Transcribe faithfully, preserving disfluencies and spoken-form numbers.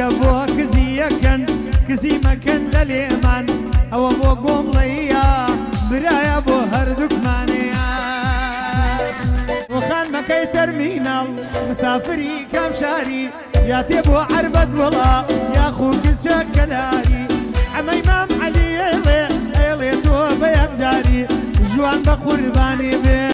براکە بۆ کزی یەکەن کزی مەکەن لە لێمان ئەوە بۆ گۆمڵەیە برایە بۆ هەردووکمانەیە وخان مەکەی تەرمیناڵ مسافری کام شاری یا تێ بۆ عەربەت وڵا یا خوگرچە کەلاری ئەمەی مام عەلی ئێڵێ ئێڵێ تۆ بە یەکجاری جوان بە قوربانی بێ